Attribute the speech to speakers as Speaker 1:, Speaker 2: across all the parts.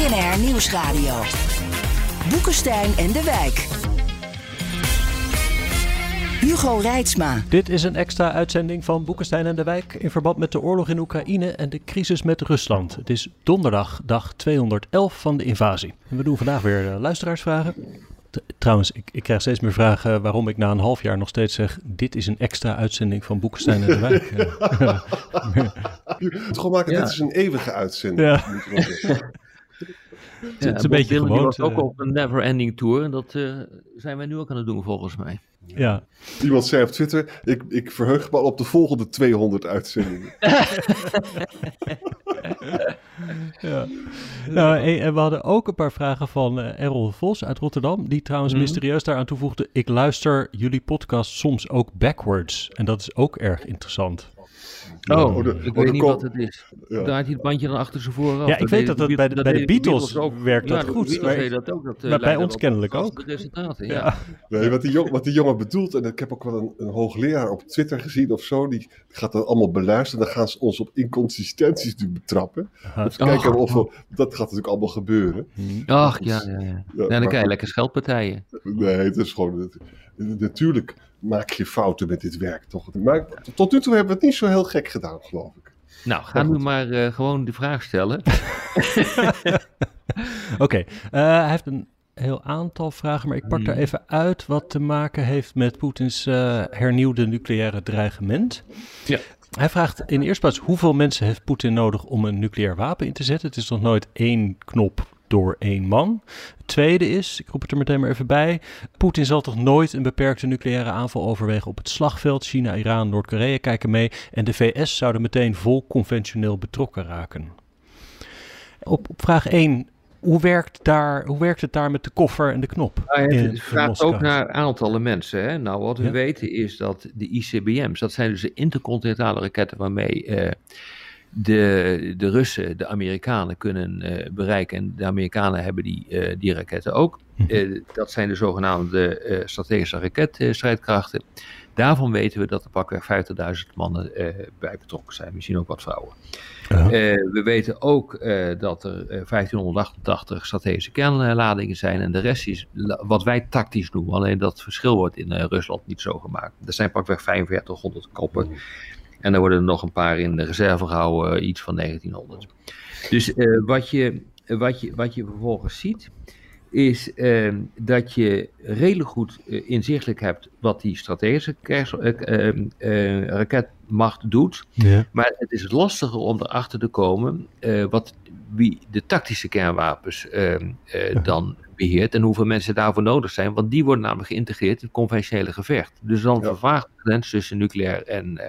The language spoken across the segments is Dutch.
Speaker 1: BNR Nieuwsradio. Boekenstein en de Wijk. Hugo Reitsma.
Speaker 2: Dit is een extra uitzending van Boekenstein en de Wijk in verband met de oorlog in Oekraïne en de crisis met Rusland. Het is donderdag, dag 211 van de invasie. En we doen vandaag weer luisteraarsvragen. Trouwens, ik krijg steeds meer vragen waarom ik na een half jaar nog steeds zeg: dit is een extra uitzending van Boekenstein en de Wijk.
Speaker 3: Je moet gewoon maken, dit is een eeuwige uitzending.
Speaker 2: Ja.
Speaker 4: Het is een beetje gewoon. Die was ook op een never-ending tour en dat zijn wij nu ook aan het doen volgens mij.
Speaker 2: Ja.
Speaker 3: Iemand zei op Twitter, ik verheug me al op de volgende 200 uitzendingen.
Speaker 2: Ja. Nou, en we hadden ook een paar vragen van Errol Vos uit Rotterdam, die trouwens mysterieus daaraan toevoegde: ik luister jullie podcast soms ook backwards. En dat is ook erg interessant.
Speaker 4: Ik weet niet wat het is. Ja. Draait hij het bandje dan achter zijn voren af?
Speaker 2: Ja, ik weet dat bij de Beatles ook werkt dat goed. Maar bij ons kennelijk ook.
Speaker 4: Ja.
Speaker 3: Nee, wat die jongen bedoelt, en ik heb ook wel een hoogleraar op Twitter gezien of zo, die gaat dat allemaal beluisteren. Dan gaan ze ons op inconsistenties betrappen. Om te kijken dat gaat natuurlijk allemaal gebeuren.
Speaker 4: Ach, ja. Dan krijg je lekker scheldpartijen.
Speaker 3: Nee, het is gewoon... Natuurlijk maak je fouten met dit werk, toch? Maar tot nu toe hebben we het niet zo heel gek gedaan, geloof ik.
Speaker 4: Nou, ga nu maar gewoon de vraag stellen.
Speaker 2: Oké, hij heeft een heel aantal vragen, maar ik pak er even uit wat te maken heeft met Poetins hernieuwde nucleaire dreigement. Ja. Hij vraagt in de eerste plaats: hoeveel mensen heeft Poetin nodig om een nucleair wapen in te zetten? Het is nog nooit één knop door één man. Het tweede is, ik roep het er meteen maar even bij: Poetin zal toch nooit een beperkte nucleaire aanval overwegen op het slagveld? China, Iran, Noord-Korea kijken mee en de VS zouden meteen vol conventioneel betrokken raken. Op vraag 1, hoe werkt het daar met de koffer en de knop?
Speaker 4: Het vraagt ook naar aantallen mensen. Hè? Nou, wat we weten is dat de ICBM's, dat zijn dus de intercontinentale raketten waarmee de Russen, de Amerikanen kunnen bereiken. En de Amerikanen hebben die raketten ook. Dat zijn de zogenaamde strategische raketstrijdkrachten. Daarvan weten we dat er pakweg 50.000 mannen bij betrokken zijn. Misschien ook wat vrouwen. We weten ook dat er 1588 strategische kernladingen zijn. En de rest is wat wij tactisch noemen. Alleen dat verschil wordt in Rusland niet zo gemaakt. Er zijn pakweg 4500 koppen. En er worden er nog een paar in de reserve gehouden, iets van 1900. Dus wat je vervolgens ziet, is dat je redelijk goed inzichtelijk hebt wat die strategische raketmacht doet. Ja. Maar het is lastiger om erachter te komen wie de tactische kernwapens dan beheert en hoeveel mensen daarvoor nodig zijn. Want die worden namelijk geïntegreerd in het conventionele gevecht. Dus dan vervaagt de grens tussen nucleair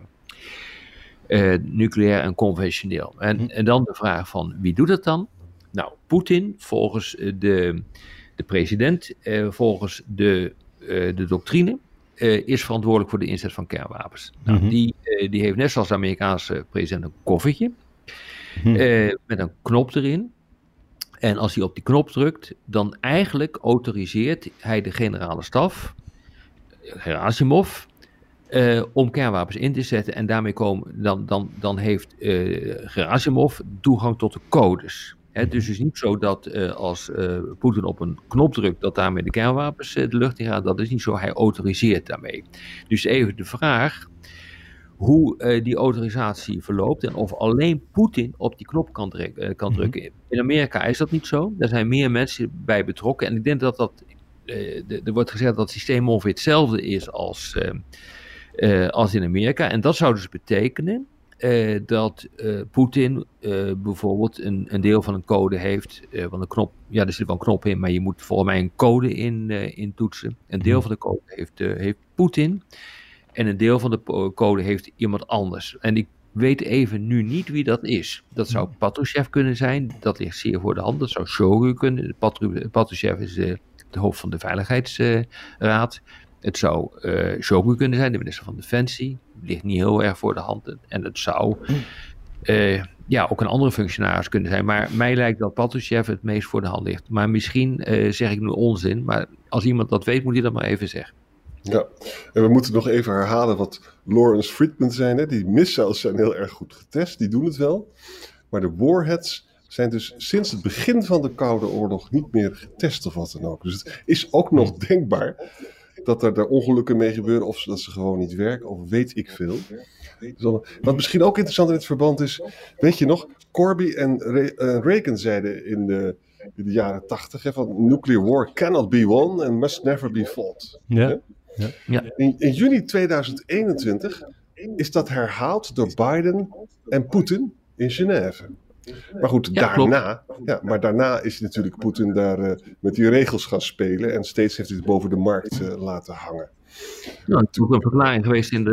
Speaker 4: en conventioneel. En dan de vraag van wie doet het dan? Nou, Poetin volgens de president, volgens de doctrine, is verantwoordelijk voor de inzet van kernwapens. Nou, die heeft net zoals de Amerikaanse president een koffertje met een knop erin. En als hij op die knop drukt, dan eigenlijk autoriseert hij de generale staf, Gerasimov, om kernwapens in te zetten. En daarmee dan heeft Gerasimov toegang tot de codes. Dus het is niet zo dat als Poetin op een knop drukt, dat daarmee de kernwapens de lucht in gaan. Dat is niet zo, hij autoriseert daarmee. Dus even de vraag hoe die autorisatie verloopt en of alleen Poetin op die knop kan drukken. In Amerika is dat niet zo. Daar zijn meer mensen bij betrokken. En ik denk dat er wordt gezegd dat het systeem ongeveer hetzelfde is als in Amerika. En dat zou dus betekenen dat Poetin bijvoorbeeld een deel van een code heeft. Want een knop, er zit wel een knop in, maar je moet volgens mij een code in toetsen. Een deel van de code heeft Poetin. En een deel van de code heeft iemand anders. En ik weet even nu niet wie dat is. Dat zou Patrushev kunnen zijn. Dat ligt zeer voor de hand. Dat zou Shoigu kunnen. Patrushev is de hoofd van de Veiligheidsraad. Het zou Shoigu kunnen zijn, de minister van Defensie. Ligt niet heel erg voor de hand. En het zou ook een andere functionaris kunnen zijn. Maar mij lijkt dat Patrushev het meest voor de hand ligt. Maar misschien zeg ik nu onzin. Maar als iemand dat weet, moet hij dat maar even zeggen.
Speaker 3: Ja, en we moeten nog even herhalen wat Lawrence Friedman zei. Hè? Die missiles zijn heel erg goed getest, die doen het wel. Maar de warheads, zijn dus sinds het begin van de Koude Oorlog niet meer getest of wat dan ook. Dus het is ook nog denkbaar dat er ongelukken mee gebeuren of dat ze gewoon niet werken of weet ik veel. Wat misschien ook interessant in het verband is, weet je nog, Corby en Reagan zeiden in de jaren 80 van nuclear war cannot be won and must never be fought.
Speaker 2: Ja.
Speaker 3: In juni 2021 is dat herhaald door Biden en Poetin in Genève. Maar goed, daarna is natuurlijk Poetin daar met die regels gaan spelen en steeds heeft hij het boven de markt laten hangen.
Speaker 4: Nou, het is ook een verklaring geweest in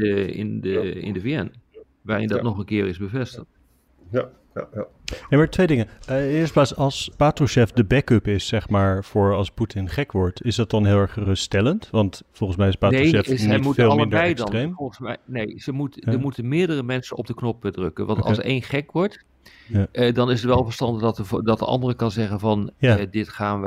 Speaker 4: de VN, waarin dat nog een keer is bevestigd.
Speaker 3: Ja.
Speaker 2: Nee, maar 2 dingen. Eerst plaats, als Patrushev de backup is, zeg maar, voor als Poetin gek wordt, is dat dan heel erg geruststellend? Want volgens mij is Patrushev niet veel minder extreem.
Speaker 4: Dan, volgens mij, er moeten meerdere mensen op de knop drukken. Want als 1 gek wordt, dan is het wel verstandig dat de andere kan zeggen van, dit gaan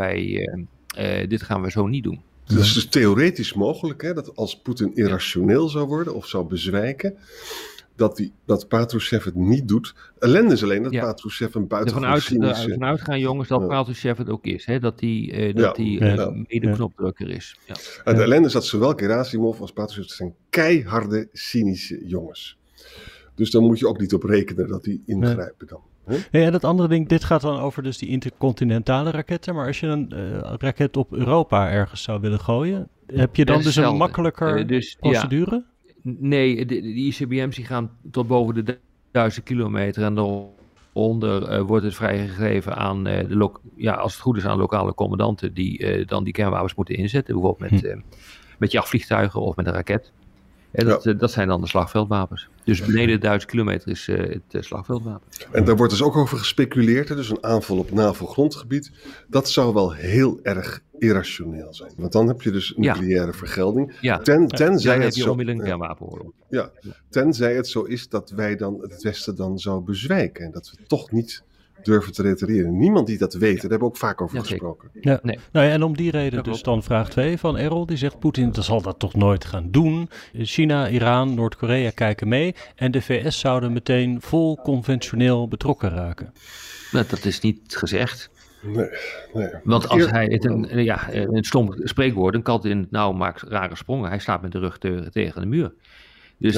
Speaker 4: wij zo niet doen.
Speaker 3: Het is dus theoretisch mogelijk, hè, dat als Poetin irrationeel zou worden of zou bezwijken, dat Patrushev het niet doet. Ellende is alleen dat Patrushev een buitengewoon cynische...
Speaker 4: Ervan uitgaan, jongens, dat Patrushev het ook is. Hè? Dat hij mede-knopdrukker is. Ja.
Speaker 3: De ellende is dat zowel Gerasimov als Patrushev zijn keiharde, cynische jongens. Dus dan moet je ook niet op rekenen dat die ingrijpen dan.
Speaker 2: Ja, dat andere ding, dit gaat dan over dus die intercontinentale raketten. Maar als je een raket op Europa ergens zou willen gooien, heb je dan dus een makkelijker procedure?
Speaker 4: Ja. Nee, de ICBM's die gaan tot boven de 1000 kilometer en daaronder wordt het vrijgegeven aan, als het goed is, aan lokale commandanten die dan die kernwapens moeten inzetten. Bijvoorbeeld met jachtvliegtuigen of met een raket. Dat zijn dan de slagveldwapens. Dus beneden de 1000 kilometer is het slagveldwapen.
Speaker 3: En daar wordt dus ook over gespeculeerd. Dus een aanval op NAVO-grondgebied. Dat zou wel heel erg irrationeel zijn. Want dan heb je dus nucleaire vergelding.
Speaker 4: Ja.
Speaker 3: Tenzij
Speaker 4: heb je onmiddellijk een kernwapenoorlog.
Speaker 3: Ja, tenzij het zo is dat wij dan het Westen dan zou bezwijken. En dat we toch niet durven te reitereren. Niemand die dat weet. Daar hebben we ook vaak over gesproken.
Speaker 2: Ja. Nee. Nou ja, en om die reden dus dan vraag 2 van Errol. Die zegt Poetin zal dat toch nooit gaan doen. China, Iran, Noord-Korea kijken mee. En de VS zouden meteen vol conventioneel betrokken raken.
Speaker 4: Nou, dat is niet gezegd.
Speaker 3: Nee.
Speaker 4: Want als hij het een stom spreekwoord, een kat in het nauw maakt rare sprongen. Hij staat met de rug tegen de muur. Dus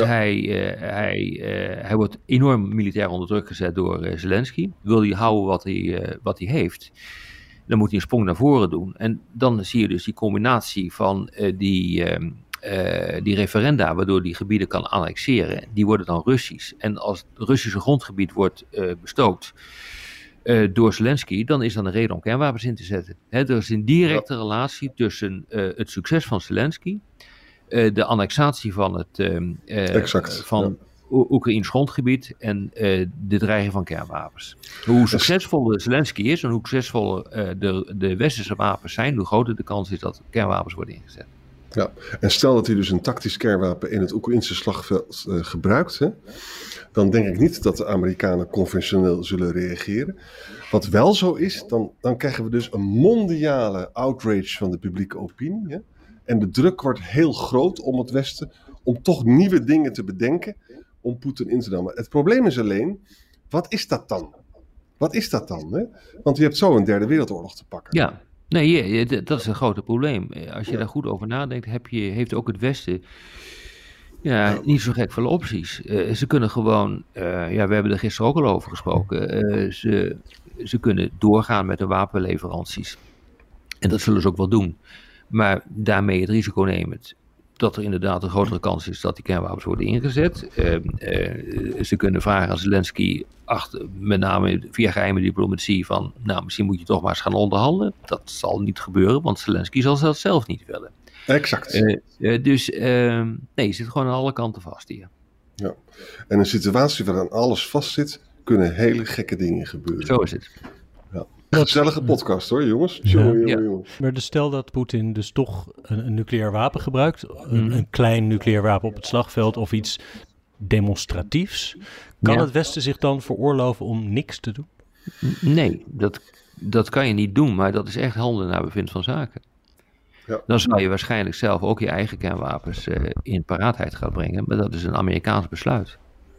Speaker 4: hij wordt enorm militair onder druk gezet door Zelensky. Wil hij houden wat hij heeft, dan moet hij een sprong naar voren doen. En dan zie je dus die combinatie van die referenda, waardoor die gebieden kan annexeren, die worden dan Russisch. En als het Russische grondgebied wordt bestookt door Zelensky, dan is dan een reden om kernwapens in te zetten. Er is een directe relatie tussen het succes van Zelensky, de annexatie van Oekraïns grondgebied en de dreiging van kernwapens. Hoe succesvoller Zelensky is en hoe succesvoller de westerse wapens zijn, hoe groter de kans is dat kernwapens worden ingezet.
Speaker 3: Ja, en stel dat hij dus een tactisch kernwapen in het Oekraïnse slagveld gebruikt, dan denk ik niet dat de Amerikanen conventioneel zullen reageren. Wat wel zo is, dan krijgen we dus een mondiale outrage van de publieke opinie. Hè? En de druk wordt heel groot om het Westen om toch nieuwe dingen te bedenken om Poetin in te dammen. Het probleem is alleen, wat is dat dan? Hè? Want je hebt zo een derde wereldoorlog te pakken.
Speaker 4: Ja, nee, dat is een groot probleem. Als je daar goed over nadenkt, heeft ook het Westen niet zo gek veel opties. Ze kunnen gewoon, we hebben er gisteren ook al over gesproken, ze kunnen doorgaan met de wapenleveranties. En dat zullen ze ook wel doen. Maar daarmee het risico nemend dat er inderdaad een grotere kans is dat die kernwapens worden ingezet. Ze kunnen vragen aan Zelensky, met name via geheime diplomatie, van misschien moet je toch maar eens gaan onderhandelen. Dat zal niet gebeuren, want Zelensky zal dat zelf niet willen.
Speaker 3: Exact.
Speaker 4: Je zit gewoon aan alle kanten vast hier.
Speaker 3: Ja. En een situatie waarin alles vast zit, kunnen hele gekke dingen gebeuren.
Speaker 4: Zo is het.
Speaker 3: Ja. Gezellige podcast hoor, jongens. Jongens.
Speaker 2: Maar stel dat Poetin dus toch een nucleair wapen gebruikt, een klein nucleair wapen op het slagveld of iets demonstratiefs. Kan het Westen zich dan veroorloven om niks te doen?
Speaker 4: Nee, dat kan je niet doen, maar dat is echt handelen naar bevind van zaken. Ja. Dan zou je waarschijnlijk zelf ook je eigen kernwapens in paraatheid gaan brengen, maar dat is een Amerikaans besluit.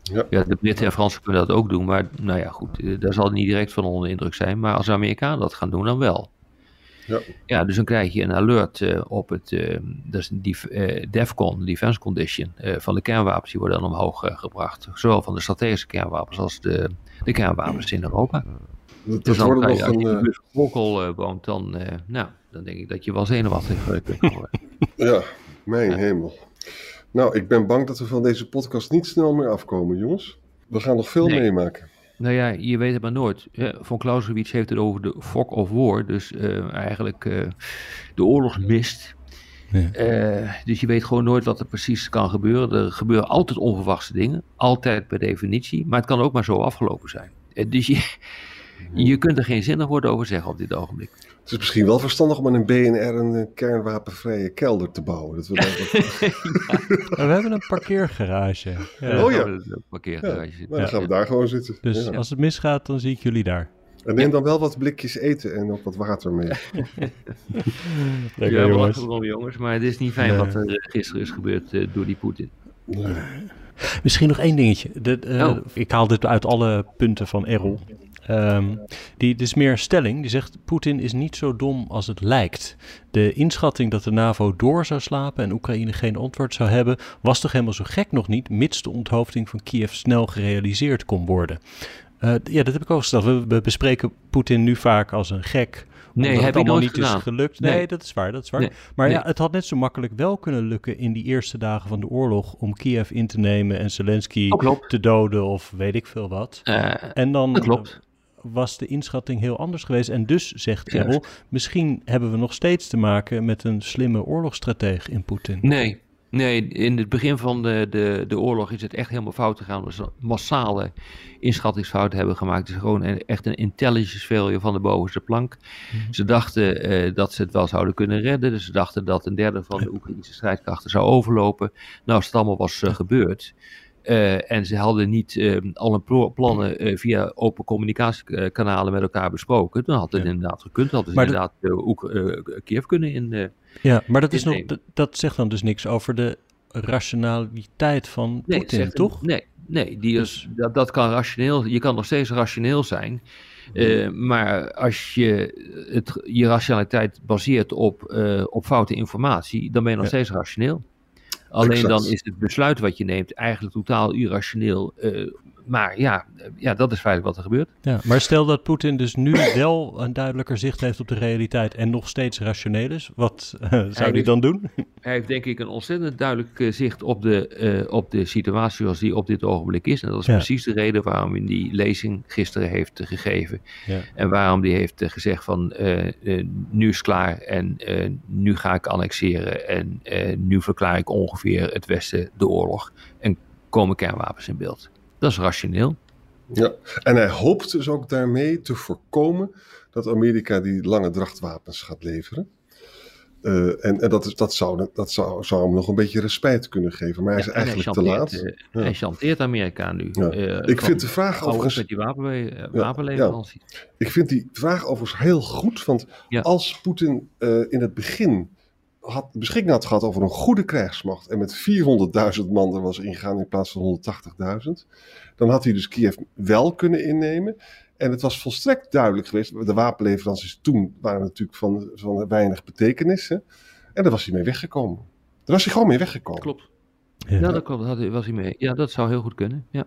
Speaker 4: Ja, de Britten en Fransen kunnen dat ook doen, maar nou ja, goed, daar zal het niet direct van onder indruk zijn. Maar als de Amerikanen dat gaan doen, dan wel. Ja, dus dan krijg je een alert op het, dat is een DEFCON, Defense Condition, van de kernwapens, die worden dan omhoog gebracht. Zowel van de strategische kernwapens als de kernwapens in Europa. Dus dan kan je, als je in de Volkel woont, dan denk ik dat je wel zenuwachtig kunt worden.
Speaker 3: Ja, mijn hemel. Nou, ik ben bang dat we van deze podcast niet snel meer afkomen, jongens. We gaan nog veel meemaken.
Speaker 4: Nou ja, je weet het maar nooit. Von Clausewitz heeft het over de fog of war, dus eigenlijk de oorlogsmist. Ja. Dus je weet gewoon nooit wat er precies kan gebeuren. Er gebeuren altijd onverwachte dingen, altijd per definitie, maar het kan ook maar zo afgelopen zijn. Dus je kunt er geen zinnig woord over zeggen op dit ogenblik.
Speaker 3: Het is misschien wel verstandig om aan een BNR een kernwapenvrije kelder te bouwen. Dat
Speaker 2: we hebben een parkeergarage.
Speaker 3: Ja. Oh ja.
Speaker 4: Een parkeergarage.
Speaker 3: Nou, dan gaan we daar gewoon zitten.
Speaker 2: Dus als het misgaat, dan zie ik jullie daar.
Speaker 3: En neem dan wel wat blikjes eten en ook wat water mee.
Speaker 4: Ja, we lachen erom, jongens. Maar het is niet fijn wat er gisteren is gebeurd door die Poetin.
Speaker 2: Nee. Misschien nog één dingetje. Ik haal dit uit alle punten van Errol. Die is meer stelling. Die zegt, Poetin is niet zo dom als het lijkt. De inschatting dat de NAVO door zou slapen en Oekraïne geen antwoord zou hebben, was toch helemaal zo gek nog niet, mits de onthoofding van Kiev snel gerealiseerd kon worden. Dat heb ik ook gesteld. We bespreken Poetin nu vaak als een gek.
Speaker 4: Nee, heb je nooit
Speaker 2: niet
Speaker 4: gedaan.
Speaker 2: Is gelukt. Nee, dat is waar. Nee. Maar ja, het had net zo makkelijk wel kunnen lukken in die eerste dagen van de oorlog om Kiev in te nemen en Zelensky te doden of weet ik veel wat. En dan was de inschatting heel anders geweest. En dus, zegt Errol, misschien hebben we nog steeds te maken met een slimme oorlogsstrateeg in Poetin.
Speaker 4: Nee, in het begin van de oorlog is het echt helemaal fout gegaan. We massale inschattingsfouten hebben gemaakt. Het is gewoon echt een intelligence failure van de bovenste plank. Mm-hmm. Ze dachten dat ze het wel zouden kunnen redden. Dus ze dachten dat een derde van de Oekraïnse strijdkrachten zou overlopen. Nou, als het allemaal was gebeurd. En ze hadden niet alle plannen via open communicatiekanalen met elkaar besproken. Dan had het inderdaad gekund. Hadden ze inderdaad Kiev kunnen in.
Speaker 2: Ja, maar dat zegt dan dus niks over de rationaliteit van Poetin, toch?
Speaker 4: Nee, dat kan rationeel. Je kan nog steeds rationeel zijn. Maar als je rationaliteit baseert op foute informatie, dan ben je nog steeds rationeel. Alleen dan is het besluit wat je neemt eigenlijk totaal irrationeel. Maar ja, dat is feitelijk wat er gebeurt. Ja,
Speaker 2: maar stel dat Poetin dus nu wel een duidelijker zicht heeft op de realiteit en nog steeds rationeel is. Wat zou hij dan doen?
Speaker 4: Hij heeft denk ik een ontzettend duidelijk zicht op de situatie zoals die op dit ogenblik is. En dat is precies de reden waarom hij die lezing gisteren heeft gegeven. Ja. En waarom hij heeft gezegd van nu is het klaar en nu ga ik annexeren. En nu verklaar ik ongeveer het Westen de oorlog. En komen kernwapens in beeld. Dat is rationeel.
Speaker 3: Ja, en hij hoopt dus ook daarmee te voorkomen dat Amerika die lange drachtwapens gaat leveren. En dat zou hem nog een beetje respijt kunnen geven. Maar hij is eigenlijk te laat.
Speaker 4: Hij chanteert Amerika nu.
Speaker 3: Ja. Ik vind de vraag
Speaker 4: overigens met die wapenleverantie.
Speaker 3: Ik vind die vraag overigens heel goed. Want als Poetin in het begin beschikking had gehad over een goede krijgsmacht en met 400.000 man er was ingegaan in plaats van 180.000, dan had hij dus Kiev wel kunnen innemen. En het was volstrekt duidelijk geweest, de wapenleveranties toen waren natuurlijk van weinig betekenis. Hè? En daar was hij mee weggekomen. Daar was hij gewoon mee weggekomen.
Speaker 4: Klopt. Ja, dat klopt. Was hij mee. Ja, dat zou heel goed kunnen. Ja.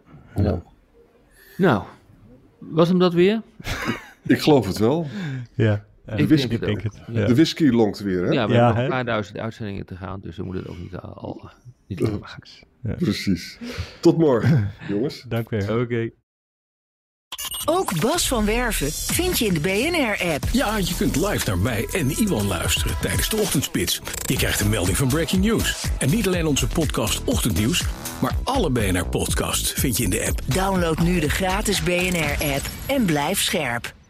Speaker 4: Nou, was hem dat weer?
Speaker 3: Ik geloof het wel.
Speaker 2: Ja.
Speaker 3: Ik denk het. Ja. De whisky lonkt weer, hè?
Speaker 4: Ja, we hebben nog een paar duizend uitzendingen te gaan, dus we moeten het ook niet lang maken.
Speaker 3: Ja. Precies. Tot morgen, jongens.
Speaker 2: Dank weer.
Speaker 4: Oké.
Speaker 1: Ook Bas van Werven vind je in de BNR-app.
Speaker 5: Ja, je kunt live naar mij en Iwan luisteren tijdens de ochtendspits. Je krijgt een melding van Breaking News. En niet alleen onze podcast Ochtendnieuws, maar alle BNR-podcasts vind je in de app.
Speaker 1: Download nu de gratis BNR-app en blijf scherp.